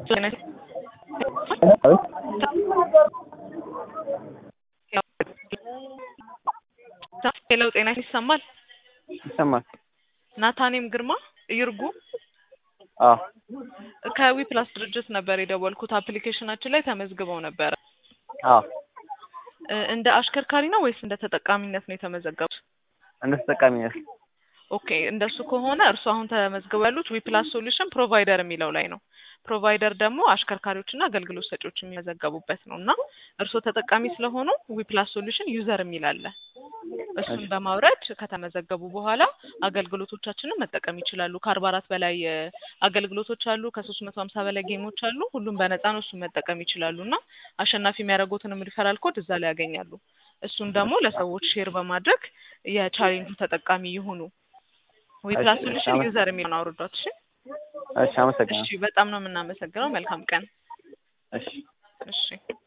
ሄሎ ጤና ይሰማል? ይሰማል። ናታኔም ግርማ ይርጉ ከዊ ፕላስ ድርጅት ነበር የደወልኩት። አፕሊኬሽናችን ላይ ተመዝግበው ነበር። እንደ አሽከርካሪ ነው ወይስ እንደ ተጠቃሚነት ነው የተመዘገቡት? እንደ ተጠቃሚነት። ኦኬ እንደሱ ከሆነ እርሱ አሁን ተመዝግበው ያሉት ዊ ፕላስ ሶሉሽን ፕሮቫይደር የሚለው ላይ ነው። ፕሮቫይደር ደግሞ አሽከርካሪዎችና አገልግሎት ሰጪዎች የሚመዘገቡበት ነውና እርሱ ተጠቃሚ ስለሆኑ ዊ ፕላስ ሶሉሽን ዩዘር የሚል አለ። እሱን በማውረድ ከተመዘገቡ በኋላ አገልግሎቶቻችንን መጠቀም ይችላሉ። ከ44 በላይ አገልግሎቶች አሉ። ከ350 በላይ ጌሞች አሉ። ሁሉም በነፃ ነው። እሱን መጠቀም ይችላሉና አሸናፊ የሚያደርጉትንም ሪፈራል ኮድ እዛ ላይ ያገኛሉ። እሱን ደግሞ ለሰዎች ሼር በማድረግ የቻሌንጁ ተጠቃሚ ይሁኑ። ዊ ፕላስ ሶሉሽን ዩዘር የሚለውን አውርዷት። እሺ አመሰግናለሁ። እሺ በጣም ነው የምናመሰግነው። መልካም ቀን። እሺ እሺ